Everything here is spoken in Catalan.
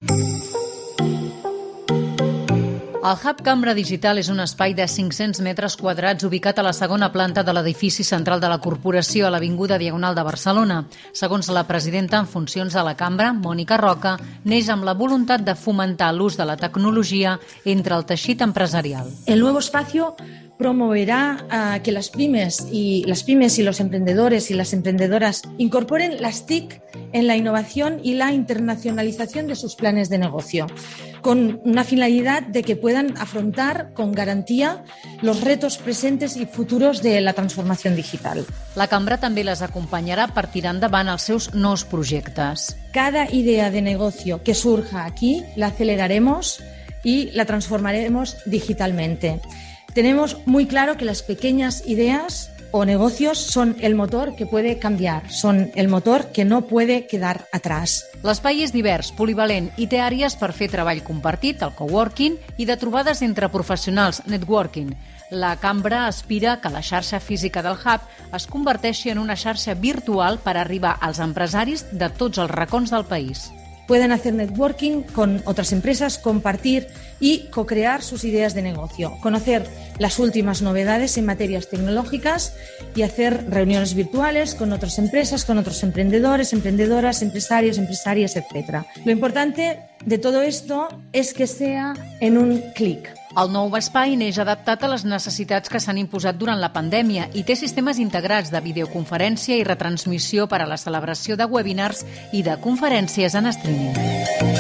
El Hub Cambra Digital és un espai de 500 metres quadrats ubicat a la segona planta de l'edifici central de la corporació a l'Avinguda Diagonal de Barcelona. Segons la presidenta en funcions de la Cambra, Mònica Roca, neix amb la voluntat de fomentar l'ús de la tecnologia entre el teixit empresarial. El nuevo espacio promoverá que las pymes y los emprendedores y las emprendedoras incorporen las TIC en la innovación y la internacionalización de sus planes de negocio, con una finalidad de que puedan afrontar con garantía los retos presentes y futuros de la transformación digital. La Cambra també les acompanyarà per tirar endavant els seus nous projectes. Cada idea de negocio que surja aquí la aceleraremos y la transformaremos digitalmente. Tenemos muy claro que las pequeñas ideas o negocios son el motor que puede cambiar, son el motor que no puede quedar atrás. L'espai és divers, polivalent i té àrees per fer treball compartit, el coworking, i de trobades entre professionals, networking. La Cambra aspira que la xarxa física del Hub es converteixi en una xarxa virtual per arribar als empresaris de tots els racons del país. Pueden hacer networking con otras empresas, compartir y co-crear sus ideas de negocio, conocer las últimas novedades en materias tecnológicas y hacer reuniones virtuales con otras empresas, con otros emprendedores, emprendedoras, empresarios, empresarias, etc. Lo importante de todo esto es que sea en un clic. El nou espai neix adaptat a les necessitats que s'han imposat durant la pandèmia i té sistemes integrats de videoconferència i retransmissió per a la celebració de webinars i de conferències en streaming.